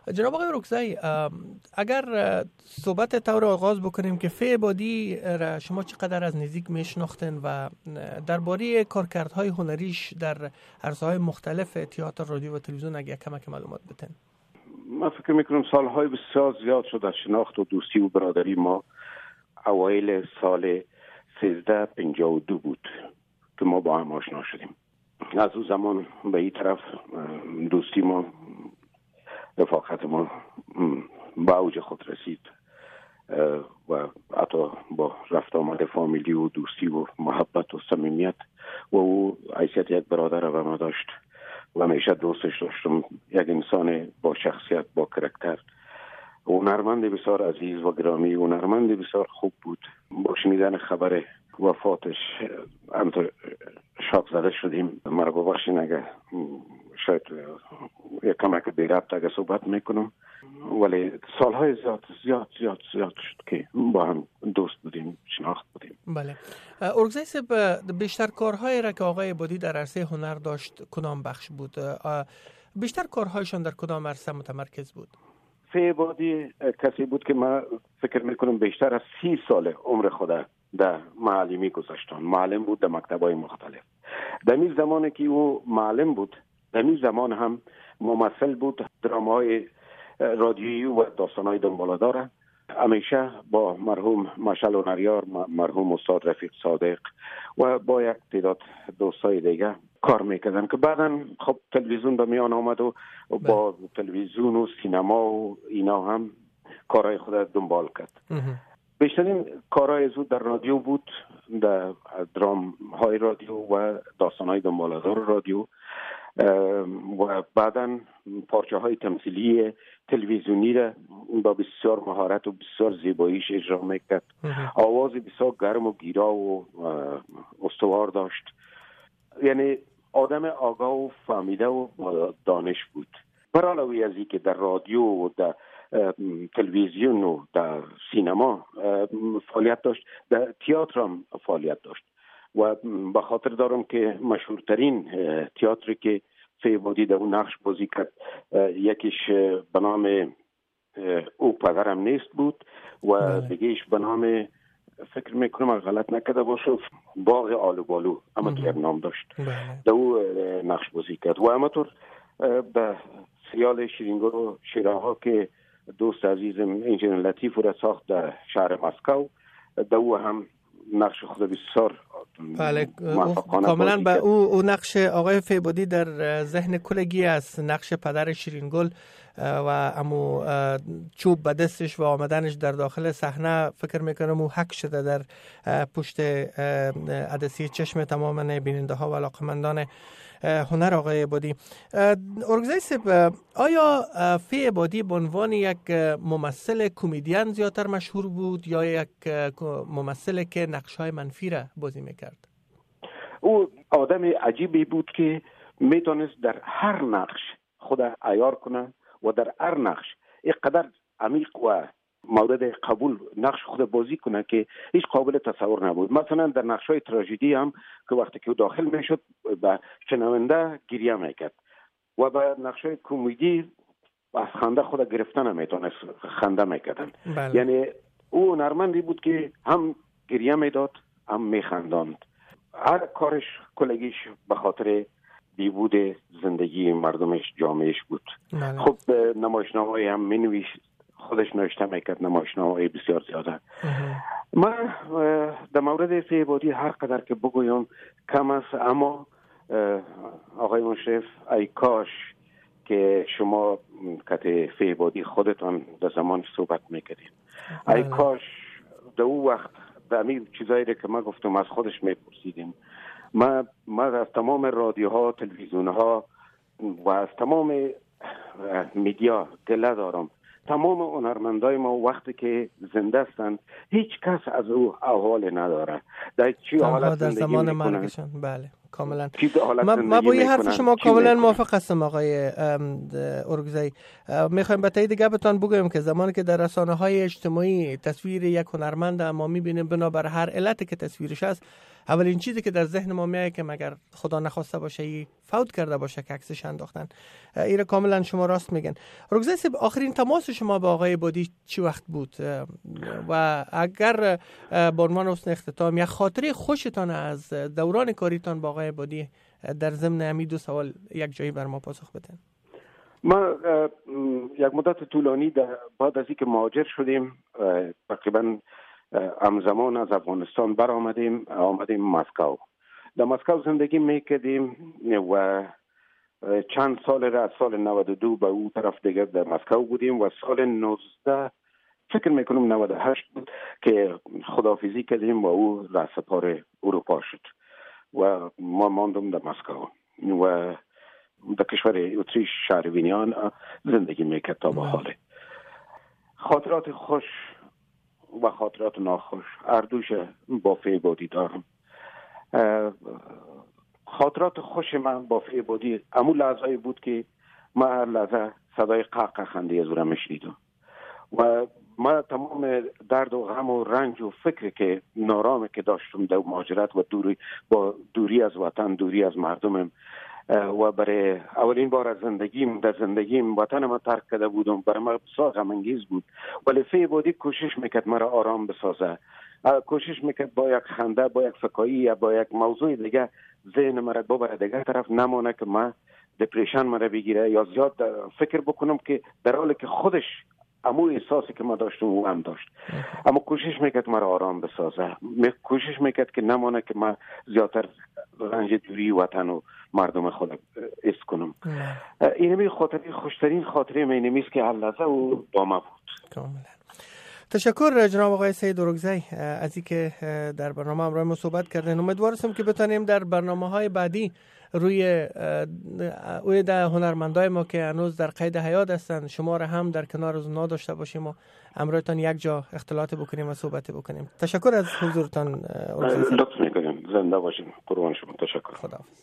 جناب آقای رکزی، اگر صحبت طور آغاز بکنیم که فی عبادی را شما چقدر از نزدیک میشناختین و درباره کارکردهای هنریش در عرصه‌های مختلف تئاتر، رادیو و تلویزیون اگر کمک معلومات بدین؟ من فکر میکنم سالهای بسیار زیاد شد از شناخت و دوستی و برادری ما. اوایل سال 1352 بود که ما با هم آشنا شدیم. از اون زمان به این طرف دوستی ما، رفاقت ما به اوج خود رسید و حتی با رفت آمد فامیلی و دوستی و محبت و صمیمیت و او حیثیت یک برادر و ما داشت و همیشه دوستش داشتم. یک انسان با شخصیت، با کرکتر، هنرمند بسیار عزیز و گرامی، هنرمند بسیار خوب بود. با شنیدن خبر وفاتش همطور شاک زده شدیم. مرا ببخشین اگر شاید یک کمک بی ربط اگر صحبت میکنم، ولی سالهای زیاد شد که با هم دوست بودیم، شناخت بودیم. بله. ارگزی صاحب، بیشتر کارهایی را که آقای عبادی در عرصه هنر داشت کدام بخش بود؟ بیشتر کارهایشان در کدام عرصه متمرکز بود؟ فی عبادی کسی بود که من فکر میکنم بیشتر از 30 سال عمر خود در معلمی گذاشتن. معلم بود در مکتب‌های مختلف. در این زمانی که او معلم بود، در این زمان هم ممثل بود درامای رادیویی و داستان‌های دنباله‌دار. همیشه با مرحوم مشعل هنریار، مرحوم استاد رفیق صادق و با یک تعداد دوستای دیگه کار میکردن که بعداً خب تلویزیون به میان آمد و با تلویزیون و سینما و اینا هم کارهای خود دنبال کرد. بیشترین کارهای زود در رادیو بود، در درام های رادیو و داستان های دنباله‌دار رادیو و بعداً پارچه های تمثیلی تلویزیونی را با بسیار مهارت و بسیار زیباییش اجرا میکرد. آواز بسیار گرم و گیرا و استوار داشت. یعنی آدم آگاه و فهمیده و دانش بود. برعلاوه از اینکه در رادیو و در تلویزیون و در سینما فعالیت داشت، در تئاتر هم فعالیت داشت و به خاطر دارم که مشهورترین تئاتری که فی عبادی در اون نقش بازی کرد، یکیش به نام او پدرم نیست بود و دیگهش به نام، فکر میکنم غلط نکرده باشه، باغ آلو بالو، اما که نام داشت. در او نقش بازی کرد و همطور به سریال شیرینگل و شیراها که دوست عزیزم انجینر لطیف را ساخت در شهر مسکو، در او هم نقش خود بسیار کاملا به او نقش آقای فی عبادی در ذهن کلگی است. نقش پدر شیرینگل و امو چوب به دستش و آمدنش در داخل صحنه، فکر میکنم او حک شده در پشت عدسی چشم تمام بیننده ها و علاقمندان هنر آقای عبادی. ارگزی صاحب، آیا فی عبادی به عنوان یک ممثل کمدین زیادتر مشهور بود یا یک ممثل که نقش‌های منفی را بازی میکرد؟ او آدم عجیبی بود که میتونست در هر نقش خود عیار کنه و در هر نقش اینقدر عمیق و مورد قبول نقش خود بازی کنه که هیچ قابل تصور نبود. مثلا در نقش‌های تراژدی هم که وقتی که داخل میشد به شنونده گریه میکرد و به نقش‌های کمدی از خنده خود گرفتن نمیتونست، خنده میکردن. یعنی او هنرمندی بود که هم گریه میداد هم میخنداند. هر کارش کلگیش به خاطر بیبود زندگی مردمش، جامعهش بود. خب نمایشنامه‌ای هم مینویشت، خودش نوشته میکرد، نمایشنامه‌ای بسیار زیاده. من در مورد فی عبادی هر قدر که بگویم کم است، اما آقای مشرف، ای کاش که شما کت فی عبادی خودتان در زمان صحبت میکردین. ای کاش در اون وقت در همین چیزایی که من گفتم از خودش میپرسیدیم. من از تمام رادیوها، تلویزیونها و از تمام میدیا گله دارم. تمام هنرمندای ما وقتی که زنده هستند هیچ کس از او احوال نداره، در چی حالت در زندگی زمان میکنن. مرگشان. بله، کاملا. ما با یه حرف شما کاملا موافق هستم آقای ارگزایی. میخوایم به تایید گپتان بگویم که زمانی که در رسانه‌های اجتماعی تصویر یک هنرمند ما می‌بینیم بنابر هر علتی که تصویرش است، اولین چیزی که در ذهن ما میاد که مگر خدا نخواسته باشه ای فوت کرده باشه که عکسش انداختن. این کاملا شما راست میگن. ارگزایی صاحب، آخرین تماس شما با آقای عبادی چی وقت بود و اگر به عنوان حسن اختتام یک خاطره خوشتان از دوران کاریتان با آقای عبادی در ضمن همین دو سوال یک جایی بر ما پاسخ بدین؟ ما یک مدت طولانی بعد از اینکه مهاجر شدیم تقریبا همزمان از افغانستان آمدیم مسکو. در مسکو زندگی میکردیم و چند سال را از سال 92 به اون طرف دیگر در مسکو بودیم و سال 19 فکر میکنم 98 بود که خداحافظی کردیم و او رهسپار اروپا شد و ما ماندم در مسکو و در کشور اتریش شهر وینیان زندگی میکرد تا به حال. خاطرات خوش و خاطرات ناخوش هر دوش با فیبودی دارم. خاطرات خوش من با فیبودی همون لحظه‌ای بود که من هر لحظه صدای قهقه خنده از او را میشنیدم و ما تمام درد و غم و رنج و فکر که نارامی که داشتم در مهاجرت و دوری از وطن، دوری از مردمم و برای اولین بار از زندگیم وطن ما ترک کرده بودم، برای ما بسیار غم انگیز بود. ولی فیبودی کوشش میکرد مرا آرام بسازه، کوشش میکرد با یک خنده، با یک فکایی یا با یک موضوع دیگه ذهن مرا ببره دیگه طرف، نمانه که من دپریشن مرا بگیره یا زیاد فکر بکنم که در حالی که خودش امو احساسی که ما داشتم او هم داشت. اما کوشش میکرد مرا آرام بسازه، کوشش میکرد که نمانه که من زیادتر رنج دوری وطن و مردم خود حس کنم. اینمی خاطره خوشترین خاطره مینمیست که اللحظه او با ما بود. کاملا. تشکر جناب آقای سید ارگزایی از اینکه در برنامه همراه ما صحبت کردین. امیدوار هستم که بتونیم در برنامه‌های بعدی روی هنرمندای ما که هنوز در قید حیات هستند شما را هم در کنار از اونها داشته باشیم و همراهتان یک جا اختلاط بکنیم و صحبت بکنیم. تشکر از حضورتان. لطف میکنیم. زنده باشین. قربان شما. تشکر. خداحافظ.